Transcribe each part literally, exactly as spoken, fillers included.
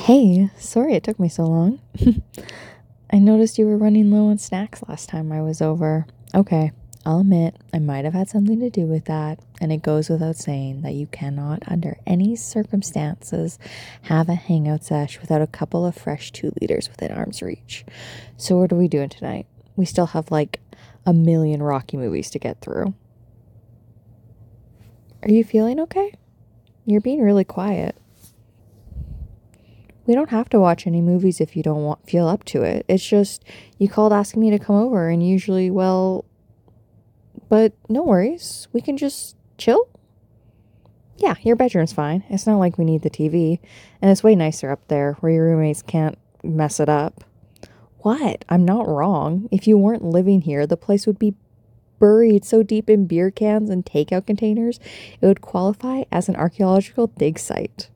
Hey, sorry it took me so long. I noticed you were running low on snacks last time I was over. Okay, I'll admit I might have had something to do with that, and it goes without saying that you cannot, under any circumstances, have a hangout sesh without a couple of fresh two liters within arm's reach. So, what are we doing tonight? We still have like a million Rocky movies to get through. Are you feeling okay? You're being really quiet. We don't have to watch any movies if you don't want feel up to it. It's just you called asking me to come over and usually, well, but no worries. We can just chill. Yeah, your bedroom's fine. It's not like we need the T V, and it's way nicer up there where your roommates can't mess it up. What? I'm not wrong. If you weren't living here, the place would be buried so deep in beer cans and takeout containers, it would qualify as an archaeological dig site.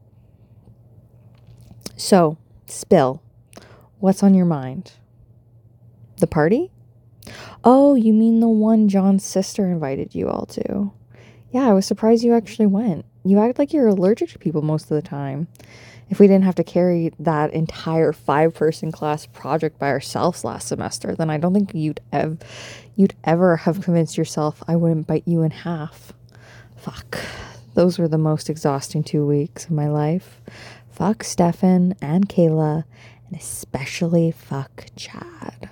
So, spill. What's on your mind? The party? Oh, you mean the one John's sister invited you all to? Yeah, I was surprised you actually went. You act like you're allergic to people most of the time. If we didn't have to carry that entire five-person class project by ourselves last semester, then I don't think you'd ev- you'd ever have convinced yourself I wouldn't bite you in half. Fuck. Those were the most exhausting two weeks of my life. Fuck Stefan and Kayla, and especially fuck Chad.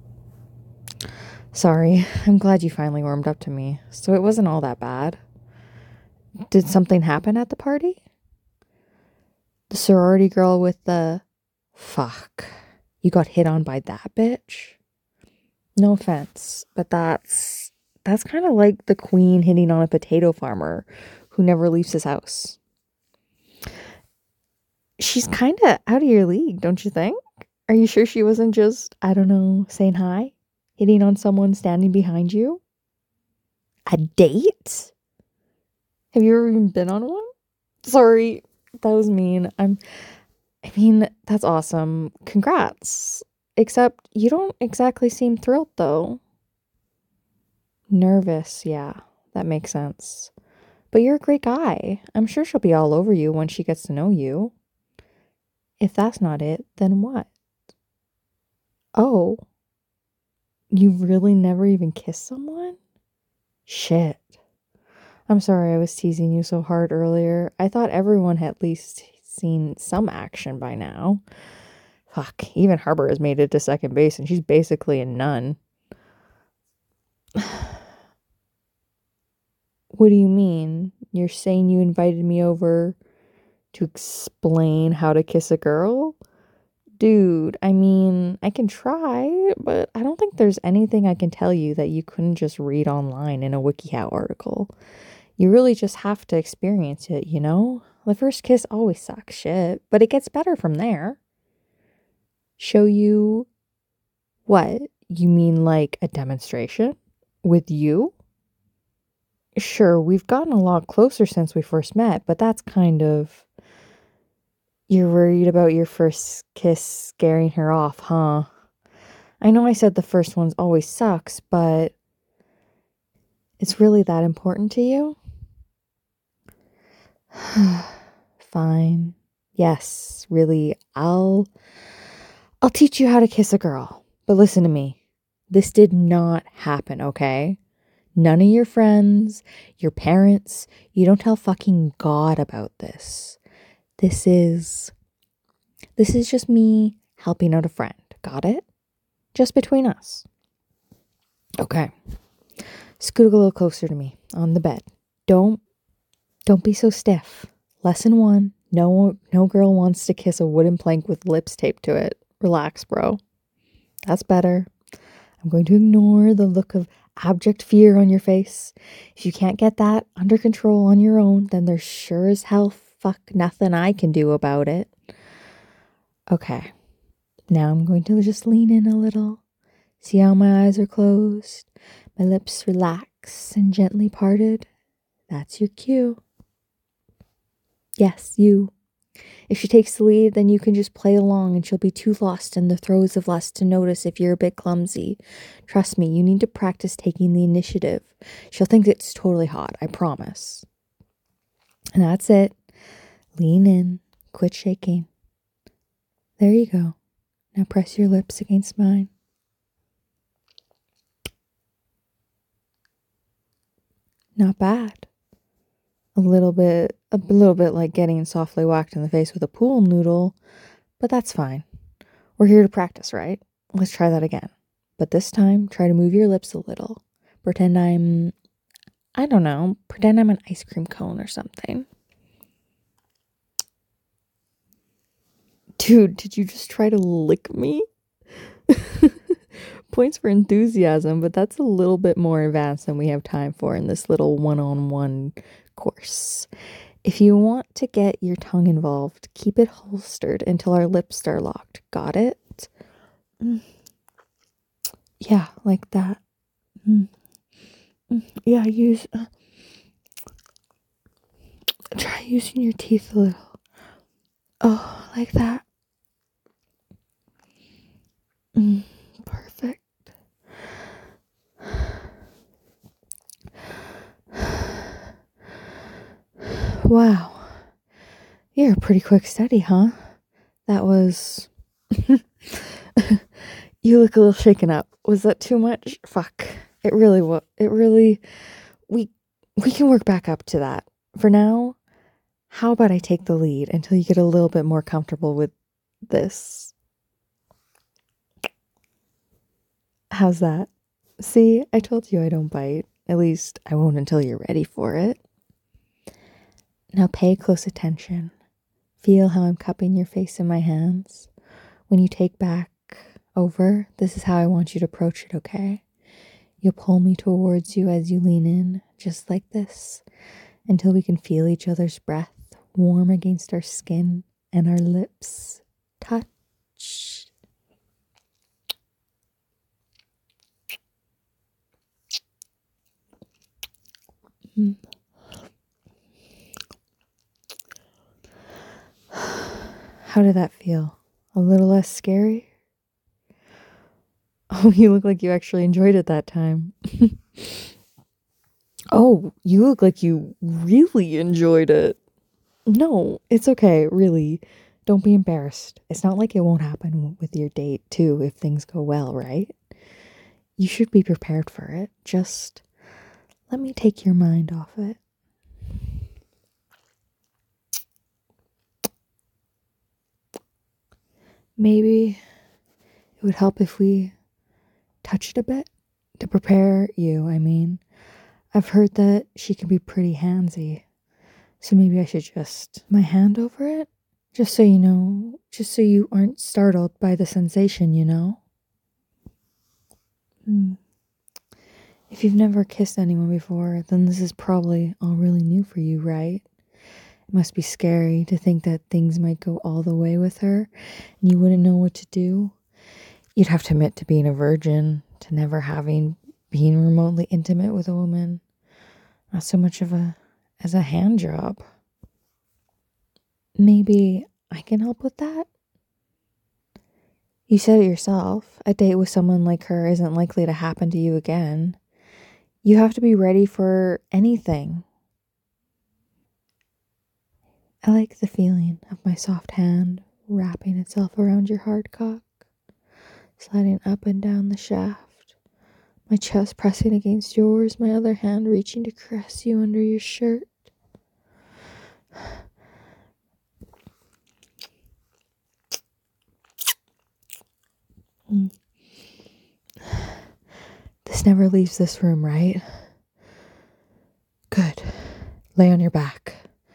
Sorry, I'm glad you finally warmed up to me. So it wasn't all that bad. Did something happen at the party? The sorority girl with the... Fuck. You got hit on by that bitch? No offense, but that's... That's kind of like the queen hitting on a potato farmer who never leaves his house. She's kind of out of your league, don't you think? Are you sure she wasn't just, I don't know, saying hi? Hitting on someone standing behind you? A date? Have you ever even been on one? Sorry, that was mean. I'm, I mean, that's awesome. Congrats. Except you don't exactly seem thrilled, though. Nervous, yeah, that makes sense. But you're a great guy. I'm sure she'll be all over you when she gets to know you. If that's not it, then what? Oh, you really never even kissed someone? Shit. I'm sorry I was teasing you so hard earlier. I thought everyone had at least seen some action by now. Fuck, even Harbor has made it to second base and she's basically a nun. What do you mean? You're saying you invited me over to explain how to kiss a girl? Dude, I mean, I can try, but I don't think there's anything I can tell you that you couldn't just read online in a WikiHow article. You really just have to experience it, you know? The first kiss always sucks shit, but it gets better from there. Show you what? You mean like a demonstration? With you? Sure, we've gotten a lot closer since we first met, but that's kind of... You're worried about your first kiss scaring her off, huh? I know I said the first one's always sucks, but it's really that important to you? Fine. Yes, really. I'll I'll teach you how to kiss a girl. But listen to me. This did not happen, okay? None of your friends, your parents, you don't tell fucking God about this. This is This is just me helping out a friend. Got it? Just between us. Okay. Scoot a little closer to me on the bed. Don't don't be so stiff. Lesson one. No no girl wants to kiss a wooden plank with lips taped to it. Relax, bro. That's better. I'm going to ignore the look of abject fear on your face. If you can't get that under control on your own, then there's sure as hell fuck nothing I can do about it. Okay. Now I'm going to just lean in a little. See how my eyes are closed, my lips relax and gently parted. That's your cue. Yes, you. If she takes the lead, then you can just play along and she'll be too lost in the throes of lust to notice if you're a bit clumsy. Trust me, you need to practice taking the initiative. She'll think it's totally hot, I promise. And that's it. Lean in. Quit shaking. There you go. Now press your lips against mine. Not bad. A little bit, a little bit like getting softly whacked in the face with a pool noodle, but that's fine. We're here to practice, right? Let's try that again. But this time, try to move your lips a little. Pretend I'm, I don't know, pretend I'm an ice cream cone or something. Dude, did you just try to lick me? Points for enthusiasm, but that's a little bit more advanced than we have time for in this little one-on-one course. If you want to get your tongue involved, keep it holstered until our lips are locked. Got it? Mm. Yeah, like that. Mm. Mm. Yeah, use... Uh, try using your teeth a little. Oh, like that. Mm. Perfect. Wow. You're a pretty quick study, huh? That was... You look a little shaken up. Was that too much? Fuck. It really was. It really... We, we can work back up to that. For now, how about I take the lead until you get a little bit more comfortable with this? How's that? See, I told you I don't bite. At least I won't until you're ready for it. Now pay close attention. Feel how I'm cupping your face in my hands. When you take back over, this is how I want you to approach it, okay? You'll pull me towards you as you lean in, just like this, until we can feel each other's breath warm against our skin and our lips touch. Mm. How did that feel? A little less scary? Oh, you look like you actually enjoyed it that time. Oh, you look like you really enjoyed it. No, it's okay, really. Don't be embarrassed. It's not like it won't happen with your date, too, if things go well, right? You should be prepared for it. Just let me take your mind off it. Maybe it would help if we touched a bit to prepare you, I mean. I've heard that she can be pretty handsy. So maybe I should just my hand over it? Just so you know, just so you aren't startled by the sensation, you know? Mm. If you've never kissed anyone before, then this is probably all really new for you, right? It must be scary to think that things might go all the way with her and you wouldn't know what to do. You'd have to admit to being a virgin, to never having been remotely intimate with a woman. Not so much of a as a hand job. Maybe I can help with that? You said it yourself. A date with someone like her isn't likely to happen to you again. You have to be ready for anything. I like the feeling of my soft hand wrapping itself around your hard cock, sliding up and down the shaft, my chest pressing against yours, my other hand reaching to caress you under your shirt. Mm. This never leaves this room, right? Good. Lay on your back.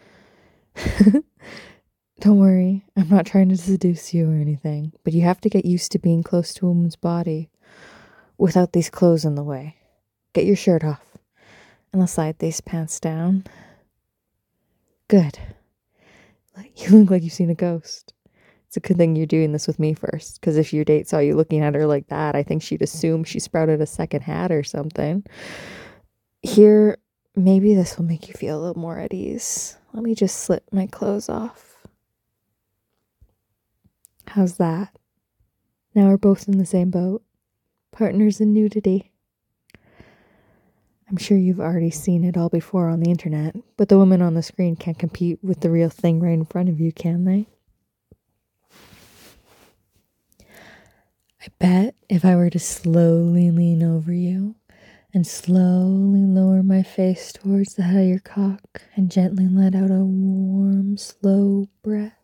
Don't worry, I'm not trying to seduce you or anything, but you have to get used to being close to a woman's body without these clothes in the way. Get your shirt off, and I'll slide these pants down. Good. You look like you've seen a ghost. It's a good thing you're doing this with me first, because if your date saw you looking at her like that, I think she'd assume she sprouted a second hat or something. Here, maybe this will make you feel a little more at ease. Let me just slip my clothes off. How's that? Now we're both in the same boat. Partners in nudity. I'm sure you've already seen it all before on the internet, but the woman on the screen can't compete with the real thing right in front of you, can they? I bet if I were to slowly lean over you and slowly lower my face towards the head of your cock and gently let out a warm, slow breath.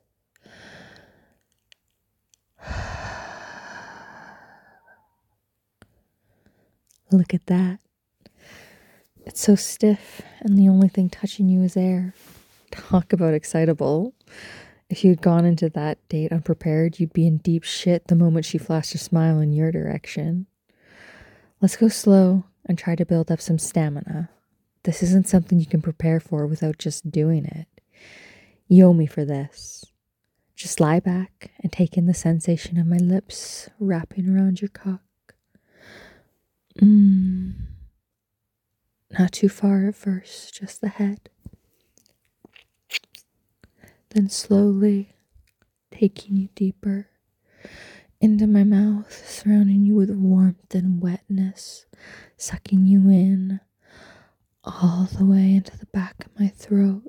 Look at that. It's so stiff, and the only thing touching you is air. Talk about excitable. If you'd gone into that date unprepared, you'd be in deep shit the moment she flashed a smile in your direction. Let's go slow and try to build up some stamina. This isn't something you can prepare for without just doing it. You owe me for this. Just lie back and take in the sensation of my lips wrapping around your cock. Mmm. Not too far at first, just the head. Then slowly taking you deeper into my mouth, surrounding you with warmth and wetness, sucking you in all the way into the back of my throat.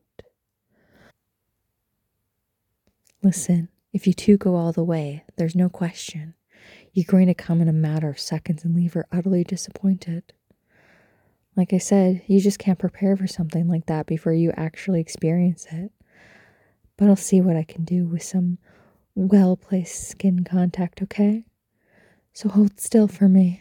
Listen, if you two go all the way, there's no question. You're going to come in a matter of seconds and leave her utterly disappointed. Like I said, you just can't prepare for something like that before you actually experience it. But I'll see what I can do with some well-placed skin contact, okay? So hold still for me.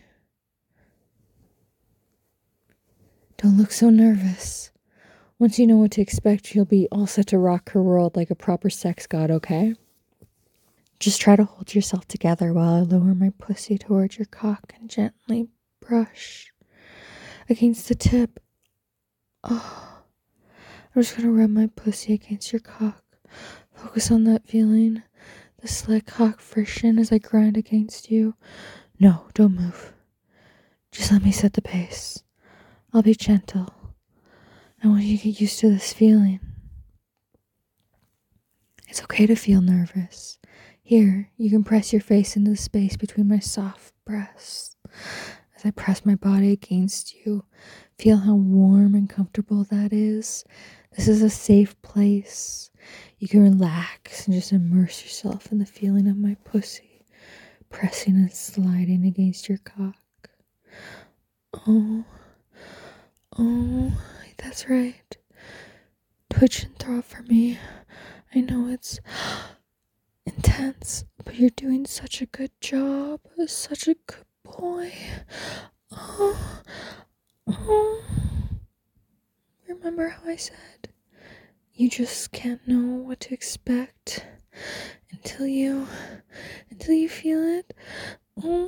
Don't look so nervous. Once you know what to expect, you'll be all set to rock her world like a proper sex god, okay? Just try to hold yourself together while I lower my pussy towards your cock and gently brush against the tip. Oh, I'm just gonna rub my pussy against your cock. Focus on that feeling, the slick cock friction as I grind against you. No, don't move. Just let me set the pace. I'll be gentle. I want you to get used to this feeling. It's okay to feel nervous. Here, you can press your face into the space between my soft breasts. As I press my body against you, feel how warm and comfortable that is. This is a safe place. You can relax and just immerse yourself in the feeling of my pussy, pressing and sliding against your cock. Oh, oh, that's right. Twitch and throb for me. I know it's intense, but you're doing such a good job. Such a good boy. Oh, oh. Remember how I said you just can't know what to expect until you until you feel it? Oh.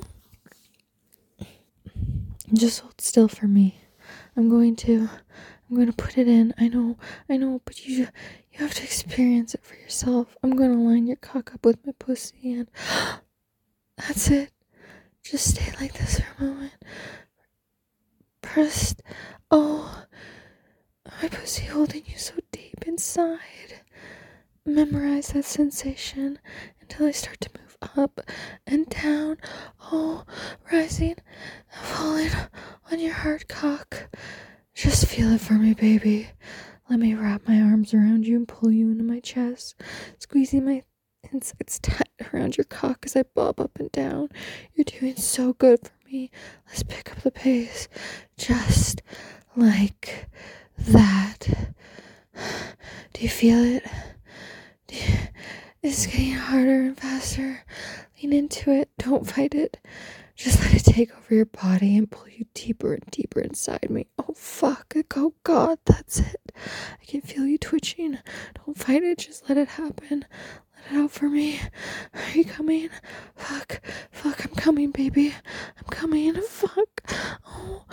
Just hold still for me. I'm going to I'm going to put it in. I know, I know, but you you have to experience it for yourself. I'm going to line your cock up with my pussy and that's it. Just stay like this for a moment. Pressed. Oh, my pussy holding you so deep inside. Memorize that sensation until I start to move up and down. Oh, rising, falling on your hard cock. Just feel it for me, baby. Let me wrap my arms around you and pull you into my chest, squeezing my insides tight around your cock as I bob up and down. You're doing so good for me. Let's pick up the pace. Just like that. Do you feel it? Do you, it's getting harder and faster. Lean into it. Don't fight it. Just let it take over your body and pull you deeper and deeper inside me. Oh, fuck. Oh, God. That's it. I can feel you twitching. Don't fight it. Just let it happen. Let it out for me. Are you coming? Fuck. Fuck. I'm coming, baby. I'm coming. Fuck. Oh.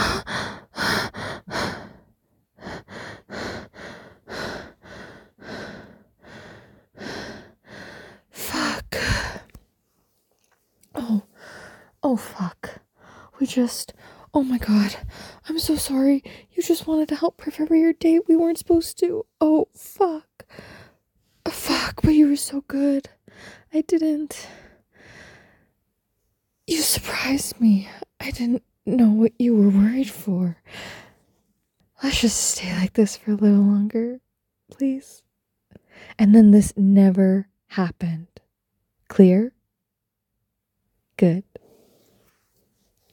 Fuck. Oh. Oh, fuck. We just... Oh my God. I'm so sorry. You just wanted to help prepare your date. We weren't supposed to. Oh, fuck. Fuck, but you were so good. I didn't... You surprised me. I didn't know what you were worried for. Let's just stay like this for a little longer, please. And then this never happened. Clear? Good.